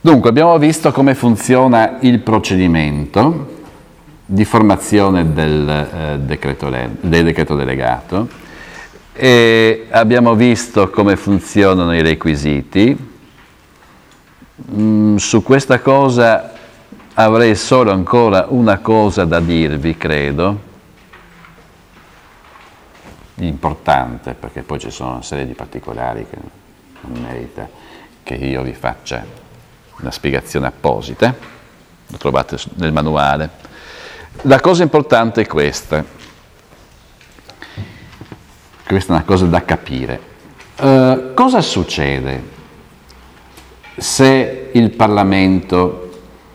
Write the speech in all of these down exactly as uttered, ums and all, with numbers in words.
Dunque, abbiamo visto come funziona il procedimento di formazione del, eh, decreto, del decreto delegato e abbiamo visto come funzionano i requisiti. Mm, su questa cosa avrei solo ancora una cosa da dirvi, credo, importante, perché poi ci sono una serie di particolari che non merita che io vi faccia una spiegazione apposita, lo trovate nel manuale. La cosa importante è questa, questa è una cosa da capire. Uh, cosa succede se il Parlamento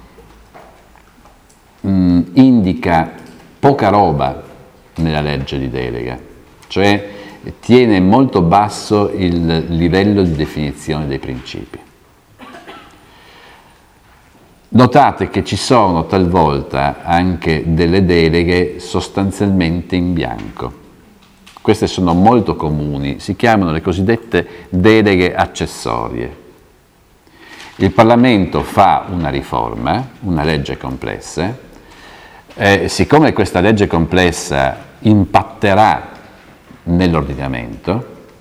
mh, indica poca roba nella legge di delega, cioè tiene molto basso il livello di definizione dei principi? Notate che ci sono talvolta anche delle deleghe sostanzialmente in bianco. Queste sono molto comuni, si chiamano le cosiddette deleghe accessorie. Il Parlamento fa una riforma, una legge complessa, eh, siccome questa legge complessa impatterà nell'ordinamento,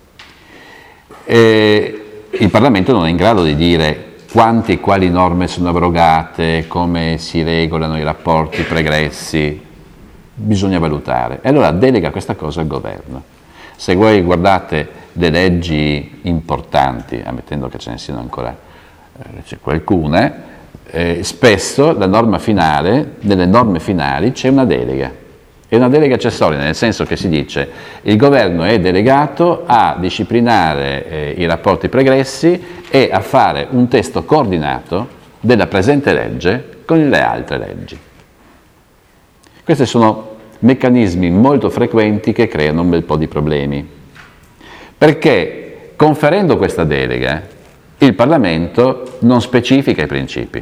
eh, il Parlamento non è in grado di dire quanti e quali norme sono abrogate, come si regolano i rapporti pregressi, bisogna valutare. E allora delega questa cosa al governo. Se voi guardate le leggi importanti, ammettendo che ce ne siano ancora eh, qualcune, eh, spesso la norma finale, nelle norme finali c'è una delega. È una delega accessoria, nel senso che si dice il governo è delegato a disciplinare eh, i rapporti pregressi e a fare un testo coordinato della presente legge con le altre leggi. Questi sono meccanismi molto frequenti che creano un bel po' di problemi, perché conferendo questa delega il Parlamento non specifica i principi.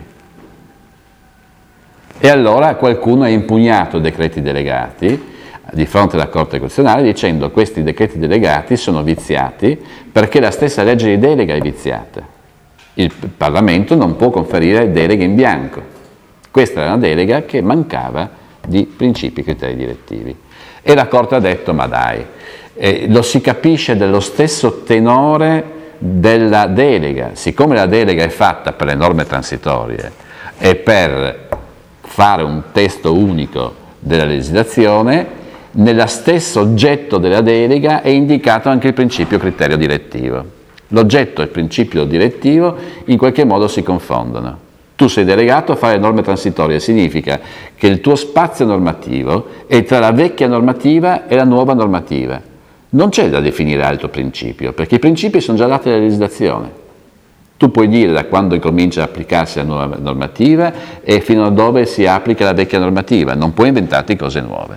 E allora qualcuno ha impugnato decreti delegati di fronte alla Corte Costituzionale dicendo che questi decreti delegati sono viziati perché la stessa legge di delega è viziata. Il Parlamento non può conferire deleghe in bianco. Questa era una delega che mancava di principi e criteri direttivi. E la Corte ha detto, ma dai, eh, lo si capisce dello stesso tenore della delega. Siccome la delega è fatta per le norme transitorie e per fare un testo unico della legislazione, nello stesso oggetto della delega è indicato anche il principio criterio direttivo. L'oggetto e il principio direttivo in qualche modo si confondono. Tu sei delegato a fare norme transitorie, significa che il tuo spazio normativo è tra la vecchia normativa e la nuova normativa. Non c'è da definire altro principio, perché i principi sono già dati dalla legislazione. Tu puoi dire da quando comincia a applicarsi la nuova normativa e fino a dove si applica la vecchia normativa, non puoi inventarti cose nuove.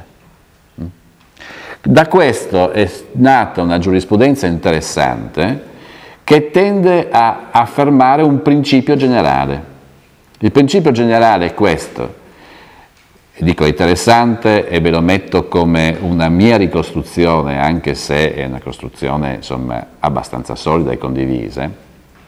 Da questo è nata una giurisprudenza interessante che tende a affermare un principio generale. Il principio generale è questo, dico interessante e ve lo metto come una mia ricostruzione, anche se è una costruzione insomma abbastanza solida e condivisa.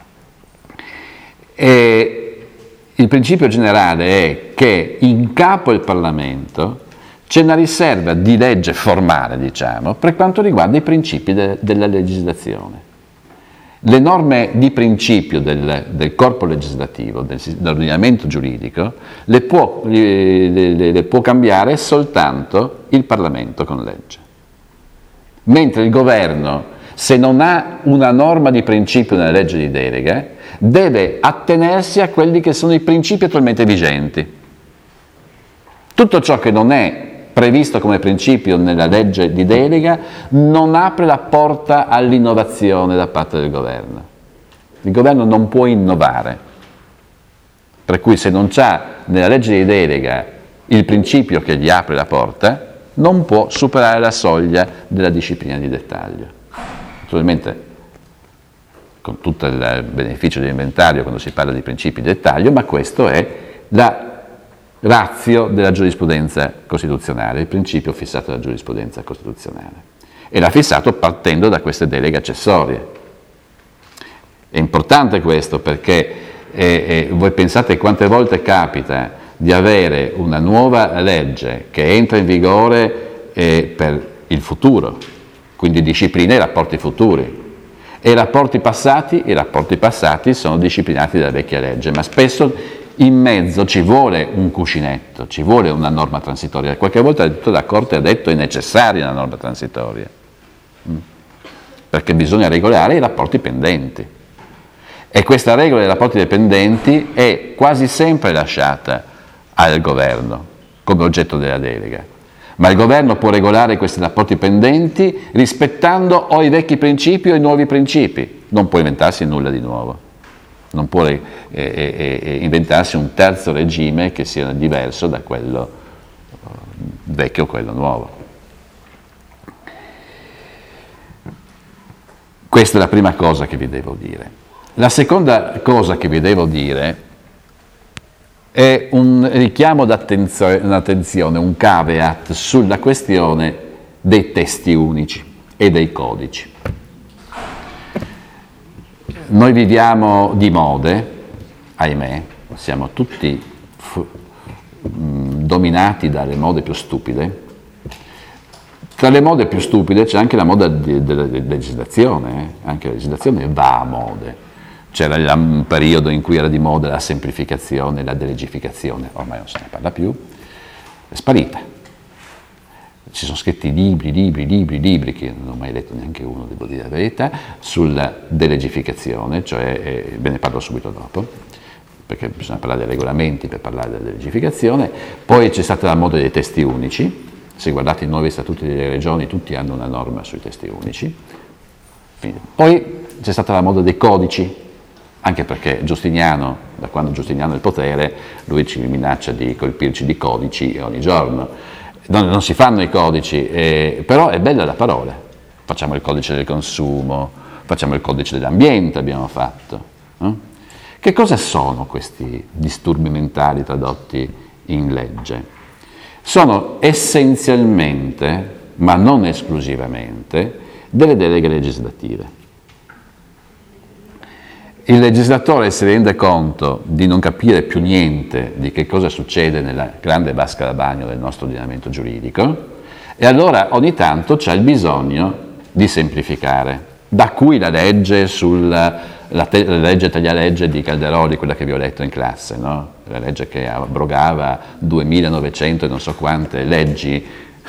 E il principio generale è che in capo al Parlamento c'è una riserva di legge formale, diciamo, per quanto riguarda i principi de- della legislazione. Le norme di principio del, del corpo legislativo, del, dell'ordinamento giuridico, le può, le, le, le può cambiare soltanto il Parlamento con legge. Mentre il governo, se non ha una norma di principio nella legge di delega, deve attenersi a quelli che sono i principi attualmente vigenti. Tutto ciò che non è previsto come principio nella legge di delega non apre la porta all'innovazione da parte del governo. Il governo non può innovare, per cui se non c'ha nella legge di delega il principio che gli apre la porta, non può superare la soglia della disciplina di dettaglio. Naturalmente con tutto il beneficio dell'inventario quando si parla di principi di dettaglio, ma questo è la ratio della giurisprudenza costituzionale, il principio fissato dalla giurisprudenza costituzionale. E l'ha fissato partendo da queste deleghe accessorie. È importante questo perché E, e voi pensate quante volte capita di avere una nuova legge che entra in vigore eh, per il futuro, quindi disciplina i rapporti futuri. E i rapporti passati, i rapporti passati sono disciplinati dalla vecchia legge, ma spesso in mezzo ci vuole un cuscinetto, ci vuole una norma transitoria. Qualche volta la Corte ha detto che è necessaria una norma transitoria, perché bisogna regolare i rapporti pendenti. E questa regola dei rapporti dipendenti è quasi sempre lasciata al governo come oggetto della delega. Ma il governo può regolare questi rapporti pendenti rispettando o i vecchi principi o i nuovi principi, non può inventarsi nulla di nuovo, non può eh, eh, eh, inventarsi un terzo regime che sia diverso da quello eh, vecchio o quello nuovo. Questa è la prima cosa che vi devo dire. La seconda cosa che vi devo dire è un richiamo d'attenzione, un caveat sulla questione dei testi unici e dei codici. Noi viviamo di mode, ahimè, siamo tutti f- dominati dalle mode più stupide. Tra le mode più stupide c'è anche la moda di, della legislazione, eh? Anche la legislazione va a mode. C'era un periodo in cui era di moda la semplificazione, la delegificazione, ormai non se ne parla più, è sparita. Ci sono scritti libri, libri, libri, libri, che non ho mai letto neanche uno, devo dire la verità, sulla delegificazione, cioè, eh, ve ne parlo subito dopo, perché bisogna parlare dei regolamenti per parlare della delegificazione. Poi c'è stata la moda dei testi unici, se guardate i nuovi statuti delle regioni tutti hanno una norma sui testi unici. Poi c'è stata la moda dei codici, anche perché Giustiniano, da quando Giustiniano è al potere, lui ci minaccia di colpirci di codici ogni giorno. Non, non si fanno i codici, eh, però è bella la parola. Facciamo il codice del consumo, facciamo il codice dell'ambiente, abbiamo fatto. Eh? Che cosa sono questi disturbi mentali tradotti in legge? Sono essenzialmente, ma non esclusivamente, delle deleghe legislative. Il legislatore si rende conto di non capire più niente di che cosa succede nella grande vasca da bagno del nostro ordinamento giuridico e allora ogni tanto c'è il bisogno di semplificare. Da cui la legge sulla la, te, la legge taglialegge di Calderoli, quella che vi ho letto in classe, no? La legge che abrogava duemilanovecento e non so quante leggi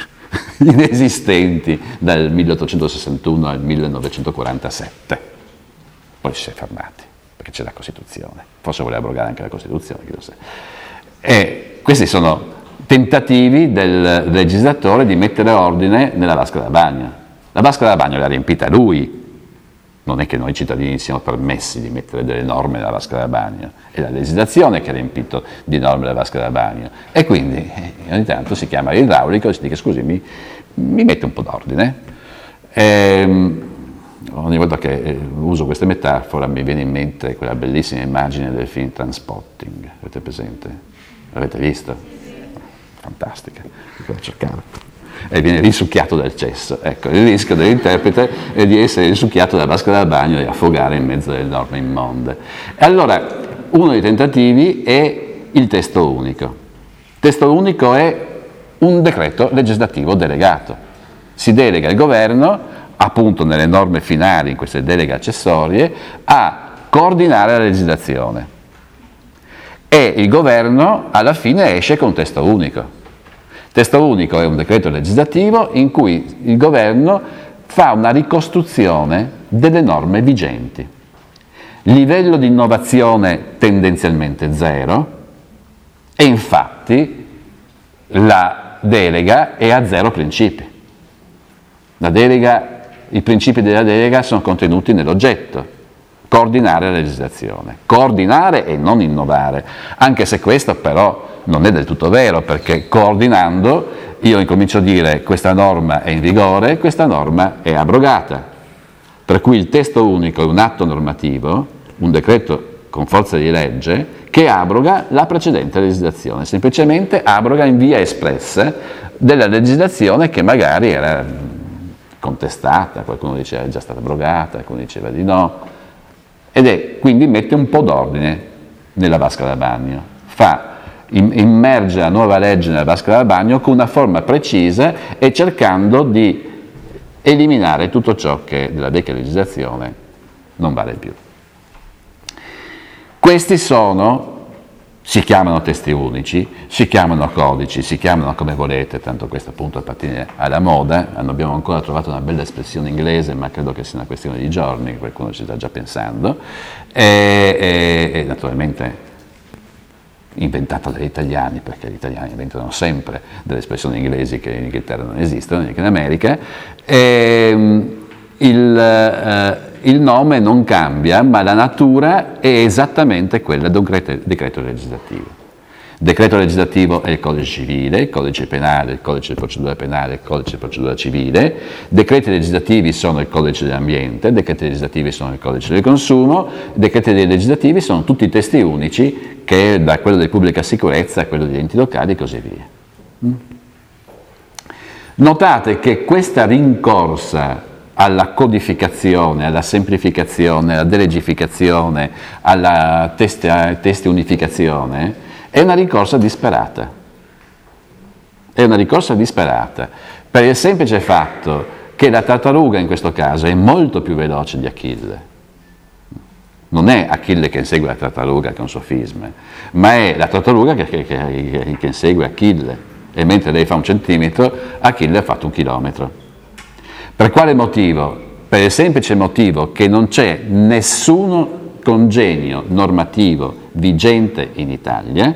inesistenti dal milleottocentosessantuno al millenovecentoquarantasette. Poi si è fermati, perché c'è la Costituzione. Forse voleva abrogare anche la Costituzione, chi lo sa. E questi sono tentativi del legislatore di mettere ordine nella vasca da bagno. La vasca da bagno l'ha riempita lui. Non è che noi cittadini siamo permessi di mettere delle norme nella vasca da bagno, è la legislazione che ha riempito di norme la vasca da bagno. E quindi eh, ogni tanto si chiama l'idraulico e si dice scusi, mi, mi mette un po' d'ordine. E, ogni volta che eh, uso questa metafora mi viene in mente quella bellissima immagine del film Transpotting. Avete presente? L'avete visto? Fantastica, devo cercare. E viene risucchiato dal cesso. Ecco, il rischio dell'interprete è di essere risucchiato dalla vasca da bagno e affogare in mezzo alle norme immonde. E allora, uno dei tentativi è il testo unico. Il testo unico è un decreto legislativo delegato. Si delega il governo, appunto nelle norme finali, in queste deleghe accessorie, a coordinare la legislazione. E il governo alla fine esce con un testo unico. Testo unico è un decreto legislativo in cui il governo fa una ricostruzione delle norme vigenti. Livello di innovazione tendenzialmente zero e infatti la delega è a zero principi. La delega, i principi della delega sono contenuti nell'oggetto, coordinare la legislazione, coordinare e non innovare, anche se questo però non è del tutto vero, perché coordinando io incomincio a dire questa norma è in vigore, questa norma è abrogata. Per cui il testo unico è un atto normativo, un decreto con forza di legge, che abroga la precedente legislazione, semplicemente abroga in via espressa della legislazione che magari era contestata, qualcuno diceva è già stata abrogata, qualcuno diceva di no, ed è quindi mette un po' d'ordine nella vasca da bagno, fa immerge la nuova legge nella vasca da bagno con una forma precisa e cercando di eliminare tutto ciò che della vecchia legislazione non vale più. Questi sono, si chiamano testi unici, si chiamano codici, si chiamano come volete, tanto questo appunto appartiene alla moda, non abbiamo ancora trovato una bella espressione inglese, ma credo che sia una questione di giorni, qualcuno ci sta già pensando, e, e, e naturalmente inventata dagli italiani, perché gli italiani inventano sempre delle espressioni inglesi che in Inghilterra non esistono, neanche in America, e il, eh, il nome non cambia, ma la natura è esattamente quella di un decreto legislativo. Il decreto legislativo è il codice civile, il codice penale, il codice di procedura penale, il codice di procedura civile. Decreti legislativi sono il codice dell'ambiente, decreti legislativi sono il codice del consumo, decreti legislativi sono tutti i testi unici, che da quello di pubblica sicurezza a quello degli enti locali e così via. Notate che questa rincorsa alla codificazione, alla semplificazione, alla delegificazione, alla testi unificazione, è una rincorsa disperata. È una rincorsa disperata, per il semplice fatto che la tartaruga in questo caso è molto più veloce di Achille. Non è Achille che insegue la tartaruga che è un sofisma, ma è la tartaruga che, che, che, che insegue Achille, e mentre lei fa un centimetro, Achille ha fatto un chilometro. Per quale motivo? Per il semplice motivo che non c'è nessuno congenio normativo vigente in Italia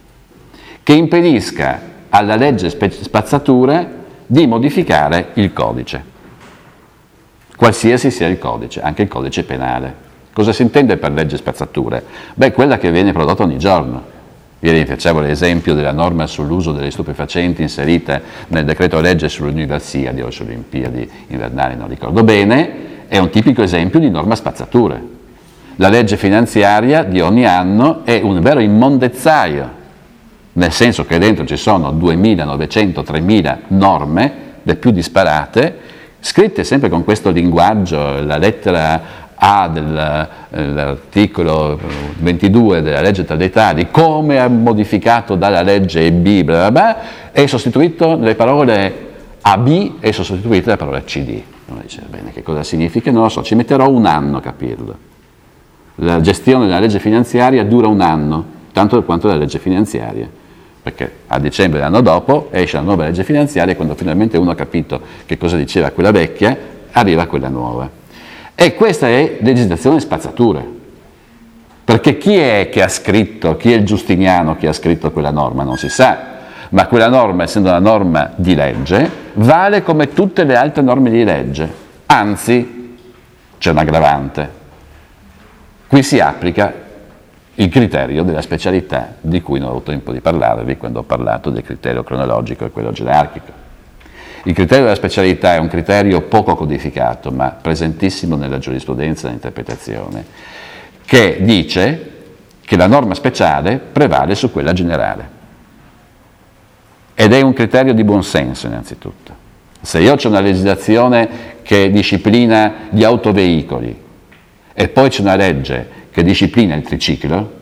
che impedisca alla legge spazzatura di modificare il codice, qualsiasi sia il codice, anche il codice penale. Cosa si intende per legge spazzatura? Beh, quella che viene prodotta ogni giorno. Ieri facevo l'esempio della norma sull'uso degli stupefacenti inserita nel decreto legge sulle Universiadi o sulle Olimpiadi invernali, non ricordo bene, è un tipico esempio di norma spazzatura. La legge finanziaria di ogni anno è un vero immondezzaio, nel senso che dentro ci sono duemilanovecento tremila norme, le più disparate, scritte sempre con questo linguaggio, la lettera A dell'articolo ventidue della legge traditali, come modificato dalla legge B, bla bla bla, è sostituito nelle parole A B, è sostituito dalle parole C D. Uno dice, bene, che cosa significa? Non lo so, ci metterò un anno a capirlo. La gestione della legge finanziaria dura un anno, tanto quanto la legge finanziaria, perché a dicembre dell'anno dopo esce la nuova legge finanziaria e quando finalmente uno ha capito che cosa diceva quella vecchia, arriva quella nuova. E questa è legislazione spazzatura, perché chi è che ha scritto, chi è il Giustiniano che ha scritto quella norma non si sa, ma quella norma, essendo una norma di legge, vale come tutte le altre norme di legge, anzi c'è un aggravante. Qui si applica il criterio della specialità, di cui non ho avuto tempo di parlarvi quando ho parlato del criterio cronologico e quello gerarchico. Il criterio della specialità è un criterio poco codificato, ma presentissimo nella giurisprudenza e nell'interpretazione, che dice che la norma speciale prevale su quella generale. Ed è un criterio di buonsenso, innanzitutto. Se io ho una legislazione che disciplina gli autoveicoli e poi c'è una legge che disciplina il triciclo,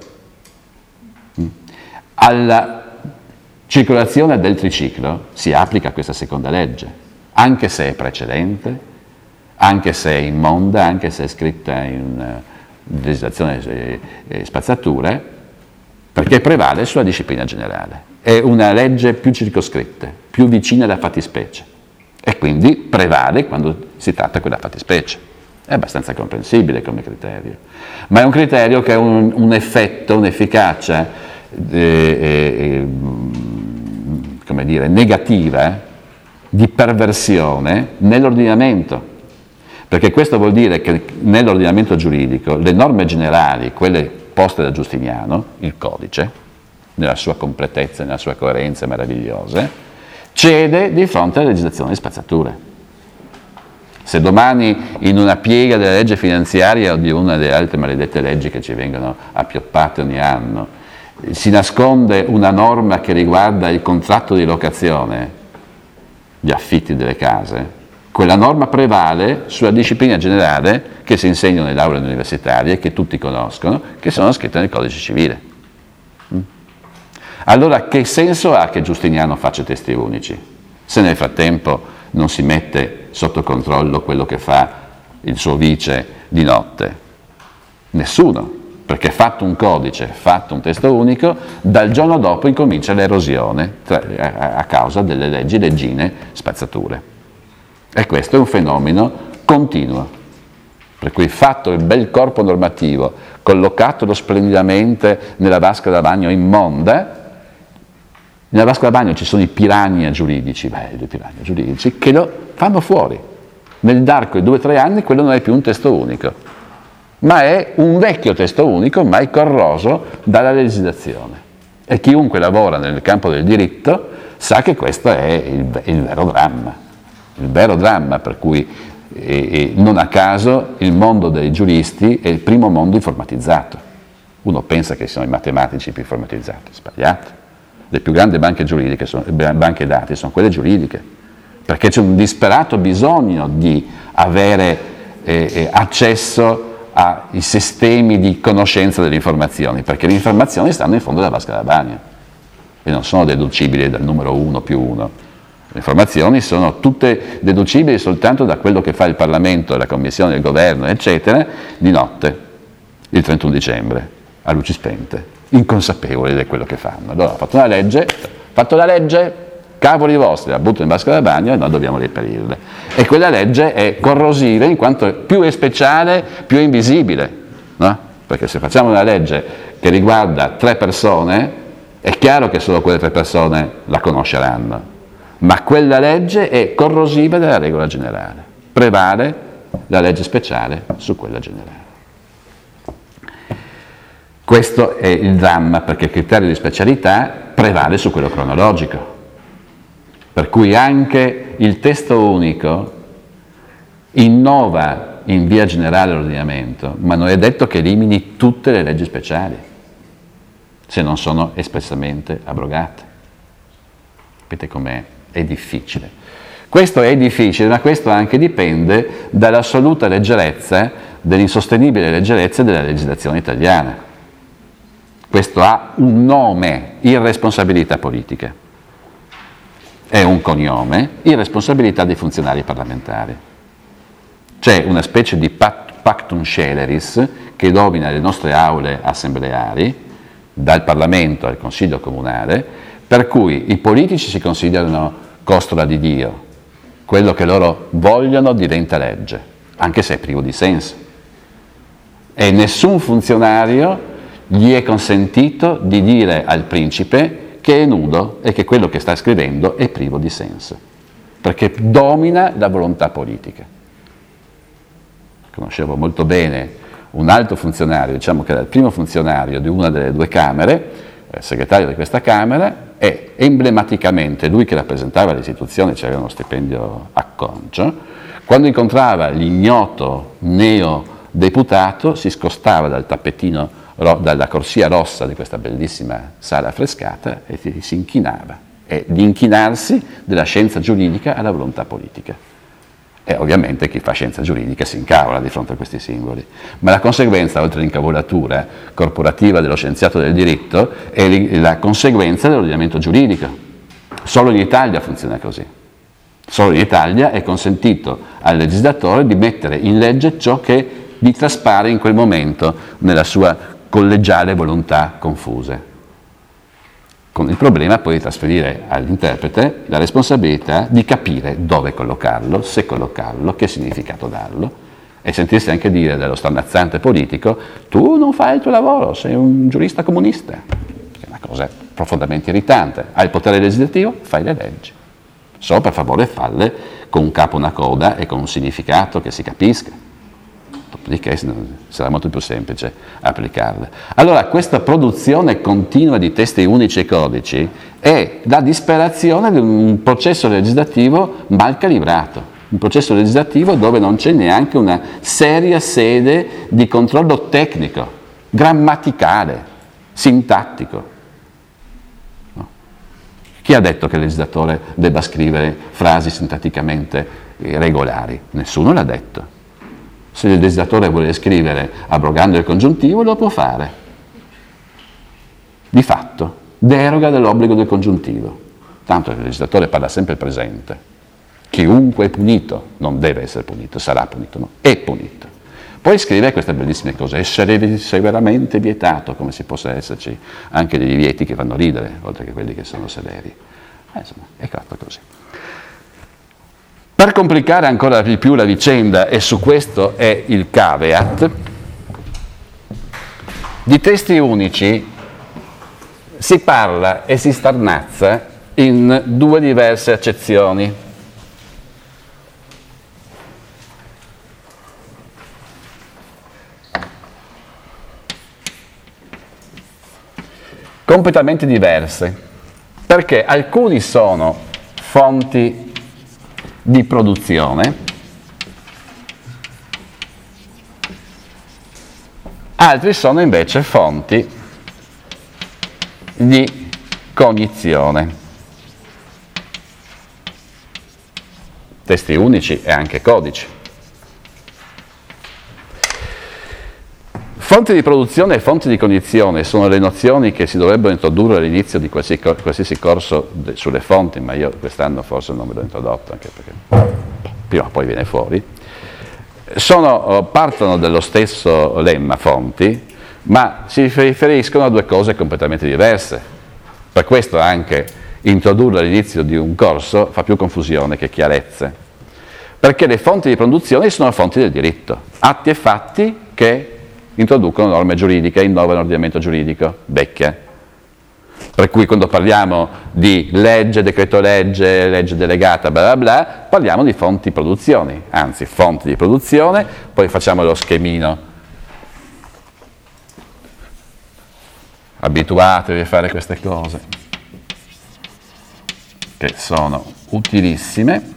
alla circolazione del triciclo si applica questa seconda legge, anche se è precedente, anche se è immonda, anche se è scritta in legislazione spazzatura, perché prevale sulla disciplina generale. È una legge più circoscritta, più vicina alla fattispecie e quindi prevale quando si tratta quella fattispecie. È abbastanza comprensibile come criterio, ma è un criterio che ha un, un effetto, un'efficacia eh, eh, come dire, negativa, di perversione nell'ordinamento, perché questo vuol dire che nell'ordinamento giuridico le norme generali, quelle poste da Giustiniano, il codice, nella sua completezza, nella sua coerenza meravigliosa, cede di fronte alla legislazione di spazzatura. Se domani in una piega della legge finanziaria o di una delle altre maledette leggi che ci vengono appioppate ogni anno, si nasconde una norma che riguarda il contratto di locazione, gli affitti delle case, quella norma prevale sulla disciplina generale che si insegna nelle aule universitarie, che tutti conoscono, che sono scritte nel codice civile. Allora che senso ha che Giustiniano faccia testi unici, se nel frattempo non si mette sotto controllo quello che fa il suo vice di notte? Nessuno, perché fatto un codice, fatto un testo unico, dal giorno dopo incomincia l'erosione tra, a, a causa delle leggi leggine spazzature. E questo è un fenomeno continuo, per cui fatto il bel corpo normativo, collocatelo splendidamente nella vasca da bagno immonda, nella vasca da bagno ci sono i piranha giuridici, belli piranha giuridici, che lo fanno fuori. Nell'arco di due o tre anni quello non è più un testo unico, ma è un vecchio testo unico, ma è corroso dalla legislazione. E chiunque lavora nel campo del diritto sa che questo è il, il vero dramma. Il vero dramma per cui eh, eh, non a caso il mondo dei giuristi è il primo mondo informatizzato. Uno pensa che siano i matematici più informatizzati, sbagliato. Le più grandi banche giuridiche, sono, banche dati, sono quelle giuridiche, perché c'è un disperato bisogno di avere eh, eh, accesso ai sistemi di conoscenza delle informazioni, perché le informazioni stanno in fondo della vasca da bagno e non sono deducibili dal numero uno più uno. Le informazioni sono tutte deducibili soltanto da quello che fa il Parlamento, la Commissione, il Governo, eccetera, di notte, il trentuno dicembre, a luci spente, inconsapevoli di quello che fanno. Allora, ho fatto una legge, fatto la legge, cavoli vostri, la butto in vasca da bagno e noi dobbiamo reperirla. E quella legge è corrosiva in quanto più è speciale, più è invisibile, no? Perché se facciamo una legge che riguarda tre persone, è chiaro che solo quelle tre persone la conosceranno. Ma quella legge è corrosiva della regola generale, prevale la legge speciale su quella generale. Questo è il dramma, perché il criterio di specialità prevale su quello cronologico, per cui anche il testo unico innova in via generale l'ordinamento, ma non è detto che elimini tutte le leggi speciali, se non sono espressamente abrogate. Capite com'è? È difficile. Questo è difficile, ma questo anche dipende dall'assoluta leggerezza, dell'insostenibile leggerezza della legislazione italiana. Questo ha un nome, irresponsabilità politica. È un cognome, irresponsabilità dei funzionari parlamentari. C'è una specie di pactum sceleris che domina le nostre aule assembleari, dal Parlamento al Consiglio Comunale, per cui i politici si considerano costola di Dio, quello che loro vogliono diventa legge, anche se è privo di senso. E nessun funzionario gli è consentito di dire al principe che è nudo e che quello che sta scrivendo è privo di senso, perché domina la volontà politica. Conoscevo molto bene un alto funzionario, diciamo che era il primo funzionario di una delle due Camere, eh, segretario di questa Camera, e emblematicamente lui che rappresentava l'istituzione, c'era uno stipendio acconcio, quando incontrava l'ignoto neodeputato si scostava dal tappetino, dalla corsia rossa di questa bellissima sala affrescata e si inchinava. È l'inchinarsi della scienza giuridica alla volontà politica. E ovviamente chi fa scienza giuridica si incavola di fronte a questi simboli. Ma la conseguenza, oltre all'incavolatura corporativa dello scienziato del diritto, è la conseguenza dell'ordinamento giuridico. Solo in Italia funziona così. Solo in Italia è consentito al legislatore di mettere in legge ciò che gli traspare in quel momento nella sua collegiale volontà confuse. Con il problema poi di trasferire all'interprete la responsabilità di capire dove collocarlo, se collocarlo, che significato darlo, e sentirsi anche dire dallo starnazzante politico: tu non fai il tuo lavoro, sei un giurista comunista, che è una cosa profondamente irritante. Hai il potere legislativo, fai le leggi. Solo per favore falle con un capo, una coda e con un significato che si capisca. Dopodiché sarà molto più semplice applicarle. Allora, questa produzione continua di testi unici e codici è la disperazione di un processo legislativo mal calibrato, un processo legislativo dove non c'è neanche una seria sede di controllo tecnico, grammaticale, sintattico. No. Chi ha detto che il legislatore debba scrivere frasi sintatticamente regolari. Nessuno l'ha detto. Se il legislatore vuole scrivere abrogando il congiuntivo, lo può fare. Di fatto, deroga dell'obbligo del congiuntivo. Tanto il legislatore parla sempre il presente. Chiunque è punito, non deve essere punito, sarà punito, no? È punito. Poi scrive queste bellissime cose, essere severamente vietato, come se possa esserci anche dei divieti che fanno ridere, oltre che quelli che sono severi. Eh, insomma, è fatto così. Per complicare ancora di più la vicenda, e su questo è il caveat, di testi unici si parla e si starnazza in due diverse accezioni. Completamente diverse, perché alcuni sono fonti di produzione, altri sono invece fonti di cognizione. Testi unici e anche codici. Fonti di produzione e fonti di cognizione sono le nozioni che si dovrebbero introdurre all'inizio di qualsiasi, qualsiasi corso de, sulle fonti, ma io quest'anno forse non me l'ho introdotto, anche perché prima o poi viene fuori. Sono, partono dallo stesso lemma fonti, ma si riferiscono a due cose completamente diverse. Per questo anche introdurre all'inizio di un corso fa più confusione che chiarezze. Perché le fonti di produzione sono fonti del diritto, atti e fatti che introducono norme giuridiche, innovano l'ordinamento giuridico, vecchie. Per cui quando parliamo di legge, decreto legge, legge delegata, bla bla bla, parliamo di fonti di produzione, anzi fonti di produzione, poi facciamo lo schemino. Abituatevi a fare queste cose, che sono utilissime,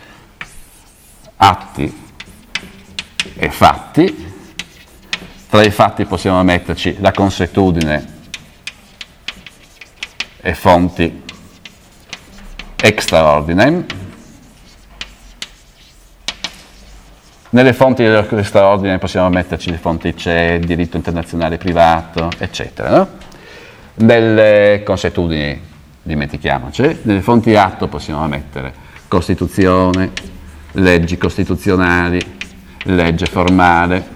atti e fatti. Tra i fatti possiamo metterci la consuetudine e fonti extra ordinem. Nelle fonti extra ordinem possiamo metterci le fonti C E, diritto internazionale privato, eccetera. No? Nelle consuetudini, dimentichiamoci, nelle fonti atto possiamo mettere Costituzione, leggi costituzionali, legge formale,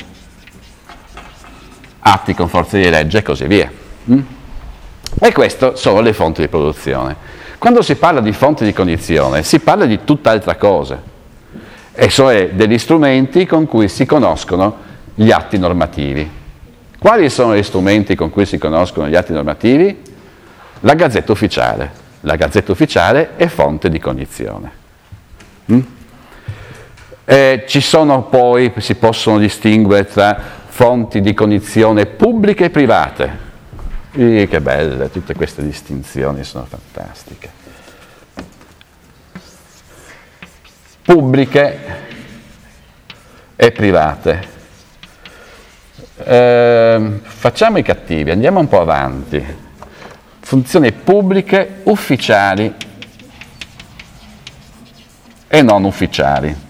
atti con forza di legge e così via. Mm? E queste sono le fonti di produzione. Quando si parla di fonti di cognizione si parla di tutt'altra cosa, e cioè degli strumenti con cui si conoscono gli atti normativi. Quali sono gli strumenti con cui si conoscono gli atti normativi? La Gazzetta Ufficiale. La Gazzetta Ufficiale è fonte di cognizione. Mm? E ci sono poi, si possono distinguere tra fonti di cognizione pubbliche e private. E che belle, tutte queste distinzioni sono fantastiche. Pubbliche e private. Eh, facciamo i cattivi, andiamo un po' avanti. Funzioni pubbliche, ufficiali e non ufficiali.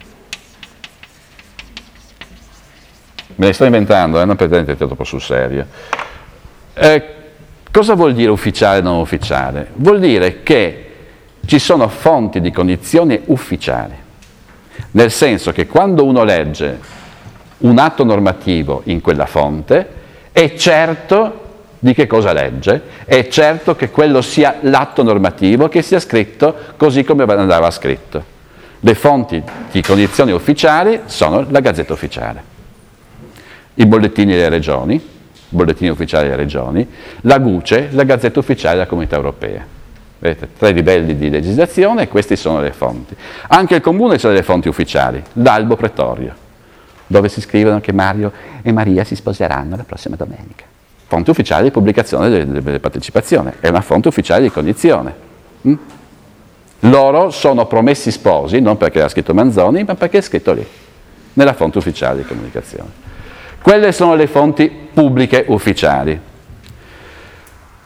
Me le sto inventando, eh? Non prendete troppo sul serio. Eh, cosa vuol dire ufficiale e non ufficiale? Vuol dire che ci sono fonti di cognizione ufficiali, nel senso che quando uno legge un atto normativo in quella fonte è certo di che cosa legge, è certo che quello sia l'atto normativo, che sia scritto così come andava scritto. Le fonti di cognizione ufficiali sono la Gazzetta Ufficiale, i bollettini delle regioni, i bollettini ufficiali delle regioni, la GUCE, la Gazzetta Ufficiale della Comunità Europea. Vedete, tre livelli di legislazione e queste sono le fonti. Anche il Comune ha delle fonti ufficiali, l'albo pretorio, dove si scrivono che Mario e Maria si sposeranno la prossima domenica. Fonte ufficiale di pubblicazione delle, delle partecipazioni, è una fonte ufficiale di cognizione. Mm? Loro sono promessi sposi, non perché l'ha scritto Manzoni, ma perché è scritto lì, nella fonte ufficiale di comunicazione. Quelle sono le fonti pubbliche ufficiali.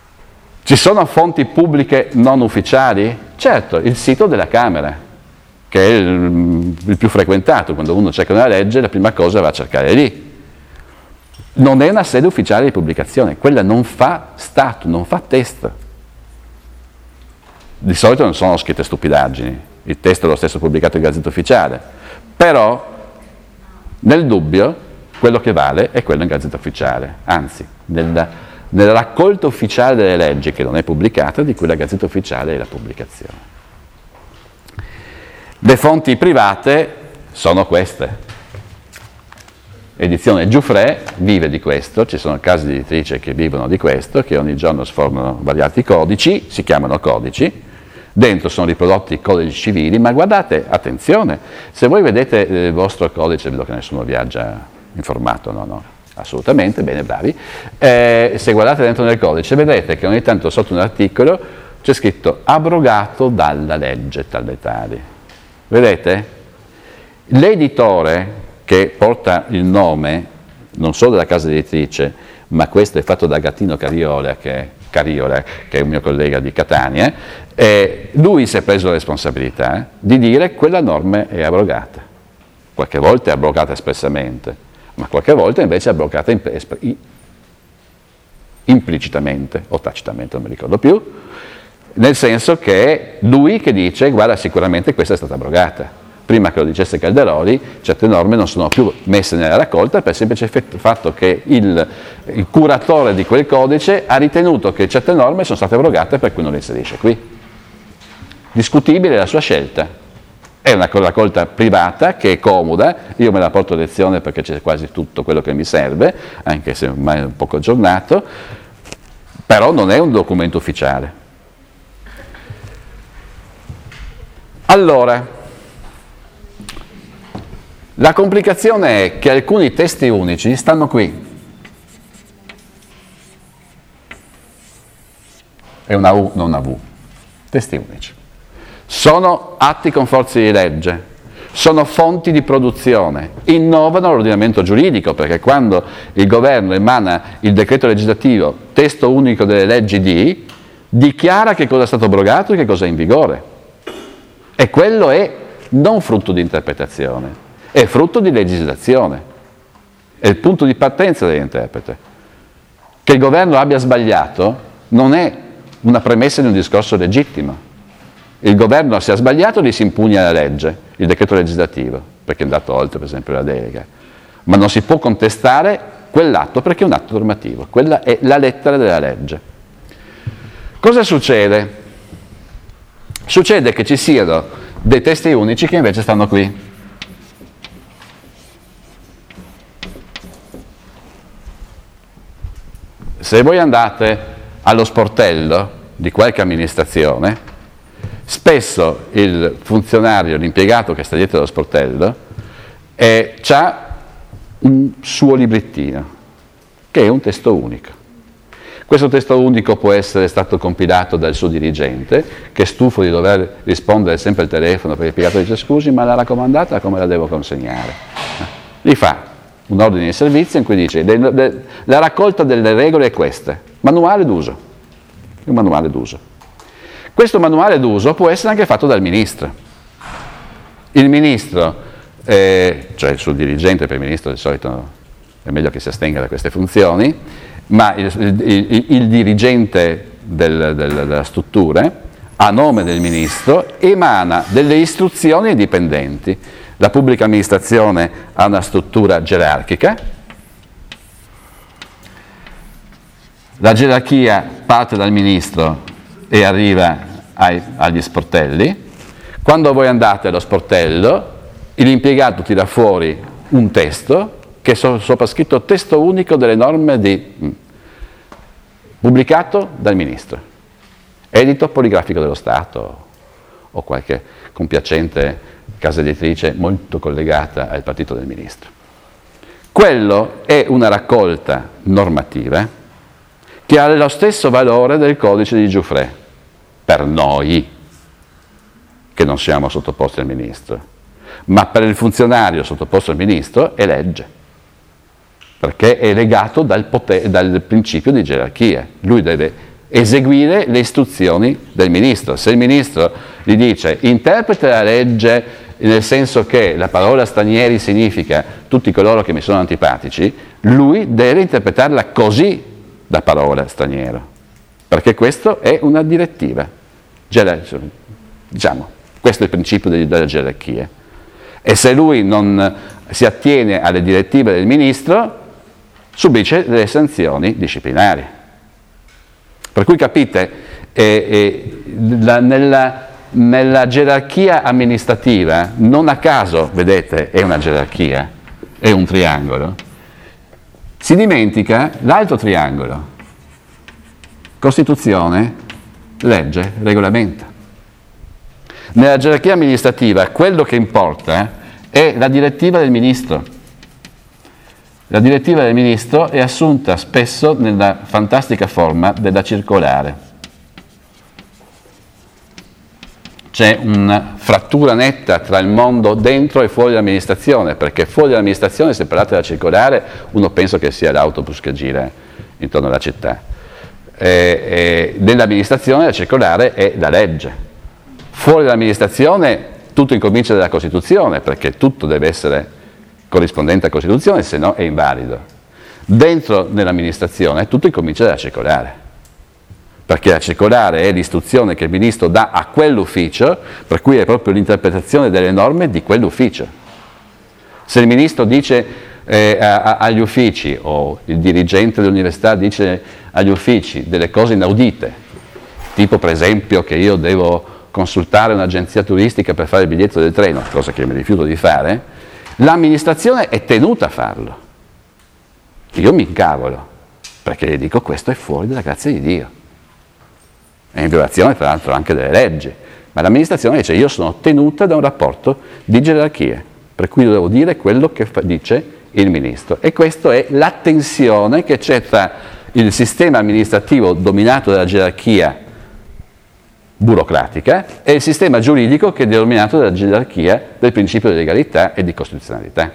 Ci sono fonti pubbliche non ufficiali? Certo, il sito della Camera. che è il, il più frequentato. Quando uno cerca una legge, la prima cosa va a cercare lì. Non è una sede ufficiale di pubblicazione, quella non fa stato, non fa testo. Di solito non sono scritte stupidaggini, il testo è lo stesso pubblicato in Gazzetta Ufficiale, però nel dubbio quello che vale è quello in Gazzetta Ufficiale, anzi nella, nella raccolta ufficiale delle leggi che non è pubblicata, di cui la Gazzetta Ufficiale è la pubblicazione. Le fonti private sono queste. Edizione Giuffre vive di questo, ci sono case di editrice che vivono di questo, che ogni giorno sfornano svariati codici, si chiamano codici, dentro sono riprodotti i codici civili, ma guardate, attenzione, se voi vedete il vostro codice, vedo che nessuno vi ha già informato, no, no, assolutamente, bene, bravi, eh, se guardate dentro nel codice vedrete che ogni tanto sotto un articolo c'è scritto abrogato dalla legge tale tali. Vedete? L'editore che porta il nome non solo della casa editrice, ma questo è fatto da Gattino Cariola, che, Cariola, che è un mio collega di Catania, e lui si è preso la responsabilità di dire che quella norma è abrogata. Qualche volta è abrogata espressamente, ma qualche volta invece è abrogata implicitamente o tacitamente, non mi ricordo più, nel senso che è lui che dice guarda, sicuramente questa è stata abrogata. Prima che lo dicesse Calderoli, certe norme non sono più messe nella raccolta per il semplice fatto che il, il curatore di quel codice ha ritenuto che certe norme sono state abrogate, per cui non le inserisce qui. Discutibile la sua scelta. È una raccolta privata che è comoda, io me la porto a lezione perché c'è quasi tutto quello che mi serve, anche se ormai è un poco aggiornato, però non è un documento ufficiale. Allora, la complicazione è che alcuni testi unici stanno qui. È una U, non una V. Testi unici. Sono atti con forze di legge, sono fonti di produzione, innovano l'ordinamento giuridico, perché quando il governo emana il decreto legislativo testo unico delle leggi D, dichiara che cosa è stato abrogato e che cosa è in vigore. E quello è non frutto di interpretazione, è frutto di legislazione, è il punto di partenza dell'interprete. Che il governo abbia sbagliato non è una premessa di un discorso legittimo. Il governo, se ha sbagliato, gli si impugna la legge, il decreto legislativo, perché è andato oltre, per esempio, la delega. Ma non si può contestare quell'atto perché è un atto normativo, quella è la lettera della legge. Cosa succede? Succede che ci siano dei testi unici che invece stanno qui. Se voi andate allo sportello di qualche amministrazione, spesso il funzionario, l'impiegato che sta dietro allo sportello, eh, ha un suo librettino, che è un testo unico. Questo testo unico può essere stato compilato dal suo dirigente, che è stufo di dover rispondere sempre al telefono perché l'impiegato dice scusi, ma la raccomandata come la devo consegnare? Gli fa un ordine di servizio in cui dice la raccolta delle regole è questa, manuale d'uso, un manuale d'uso. Questo manuale d'uso può essere anche fatto dal ministro. Il ministro, eh, cioè il suo dirigente, per il ministro di solito è meglio che si astenga da queste funzioni, ma il, il, il dirigente del, del, della struttura, a nome del ministro, emana delle istruzioni ai dipendenti. La pubblica amministrazione ha una struttura gerarchica, la gerarchia parte dal ministro e arriva ai, agli sportelli. Quando voi andate allo sportello, l'impiegato tira fuori un testo che è sopra scritto testo unico delle norme di pubblicato dal ministro, edito poligrafico dello Stato o qualche compiacente casa editrice molto collegata al partito del ministro. Quello è una raccolta normativa che ha lo stesso valore del codice di Giuffre, per noi che non siamo sottoposti al ministro, ma per il funzionario sottoposto al ministro è legge, perché è legato dal, potere, dal principio di gerarchia. Lui deve eseguire le istruzioni del ministro. Se il ministro gli dice interpreta la legge nel senso che la parola stranieri significa tutti coloro che mi sono antipatici, lui deve interpretarla così da parola straniero, perché questo è una direttiva. Diciamo, questo è il principio della gerarchia. E se lui non si attiene alle direttive del ministro, subisce delle sanzioni disciplinari. Per cui capite, eh, eh, la, nella, nella gerarchia amministrativa, non a caso, vedete, è una gerarchia, è un triangolo, si dimentica l'altro triangolo: Costituzione, legge, regolamento. Nella gerarchia amministrativa quello che importa è la direttiva del ministro. La direttiva del ministro è assunta spesso nella fantastica forma della circolare. C'è una frattura netta tra il mondo dentro e fuori l'amministrazione, perché fuori dall'amministrazione, se parlate della circolare, uno pensa che sia l'autobus che gira intorno alla città. E, e nell'amministrazione la circolare è la legge. Fuori dall'amministrazione tutto incomincia dalla Costituzione, perché tutto deve essere corrispondente alla Costituzione, se no è invalido. Dentro nell'amministrazione tutto incomincia dalla circolare, perché la circolare è l'istruzione che il ministro dà a quell'ufficio, per cui è proprio l'interpretazione delle norme di quell'ufficio. Se il ministro dice eh, a, a, agli uffici, o il dirigente dell'università dice agli uffici delle cose inaudite, tipo per esempio che io devo consultare un'agenzia turistica per fare il biglietto del treno, cosa che mi rifiuto di fare, l'amministrazione è tenuta a farlo. Io mi incavolo, perché le dico questo è fuori dalla grazia di Dio. È in violazione tra l'altro anche delle leggi, ma l'amministrazione dice io sono tenuta da un rapporto di gerarchie, per cui devo dire quello che fa, dice il ministro. E questa è la tensione che c'è tra il sistema amministrativo dominato dalla gerarchia burocratica e il sistema giuridico che è dominato dalla gerarchia del principio di legalità e di costituzionalità.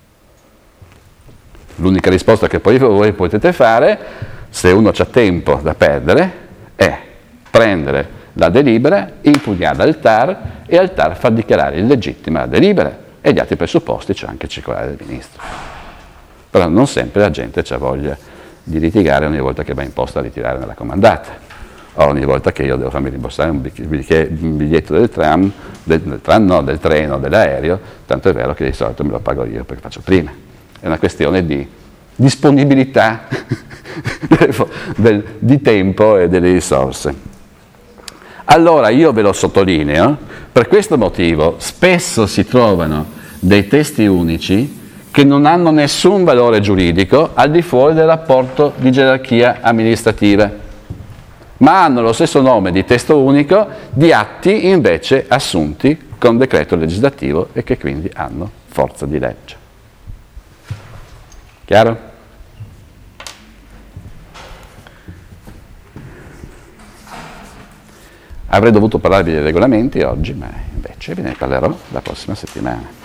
L'unica risposta che poi voi potete fare, se uno ha tempo da perdere, è prendere la delibera, impugnarla al T A R e al T A R far dichiarare illegittima la delibera e gli altri presupposti, c'è anche il circolare del ministro. Però non sempre la gente ha voglia di litigare ogni volta che va in posta a ritirare nella comandata. O ogni volta che io devo farmi rimborsare un biglietto del tram, del, del tram no, del treno, dell'aereo, tanto è vero che di solito me lo pago io perché faccio prima. È una questione di disponibilità del, di tempo e delle risorse. Allora io ve lo sottolineo, per questo motivo spesso si trovano dei testi unici che non hanno nessun valore giuridico al di fuori del rapporto di gerarchia amministrativa, ma hanno lo stesso nome di testo unico di atti invece assunti con decreto legislativo e che quindi hanno forza di legge. Chiaro? Avrei dovuto parlarvi dei regolamenti oggi, ma invece ve ne parlerò la prossima settimana.